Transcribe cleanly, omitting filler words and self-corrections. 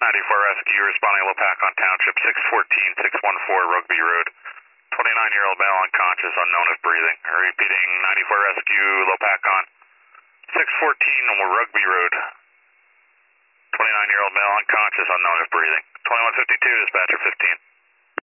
Rescue, responding Lopakon Township, 614-614 Rugby Road. 29-year-old male unconscious, unknown if breathing. Repeating, 94 Rescue, Lopakon, 614 Rugby Road. 29-year-old male unconscious, unknown if breathing. 2152, dispatcher 15.